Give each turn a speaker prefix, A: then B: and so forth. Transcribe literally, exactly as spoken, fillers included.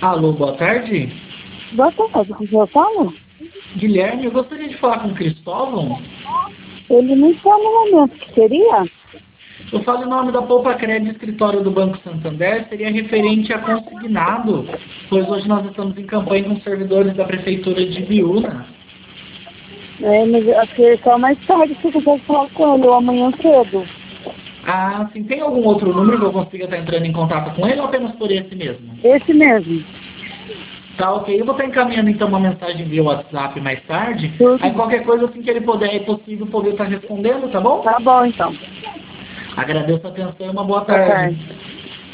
A: Alô, boa tarde.
B: Boa tarde, com quem eu falo?
A: Guilherme, eu gostaria de falar com o Cristóvão.
B: Ele não está no momento, que seria?
A: Eu falo em nome da Poupa Crédito Escritório do Banco Santander, seria referente a consignado, pois hoje nós estamos em campanha com os servidores da Prefeitura de Biúna.
B: É, mas acho que só mais tarde você consegue falar com ele, ou amanhã cedo.
A: Ah, sim, tem algum outro número que eu consiga estar entrando em contato com ele ou apenas por esse mesmo?
B: Esse mesmo.
A: Tá, ok. Eu vou estar encaminhando então uma mensagem via WhatsApp mais tarde.
B: Tudo.
A: Aí qualquer coisa assim que ele puder, é possível poder estar respondendo, tá bom?
B: Tá bom, então.
A: Agradeço a atenção e uma boa
B: Boa
A: tarde.
B: tarde.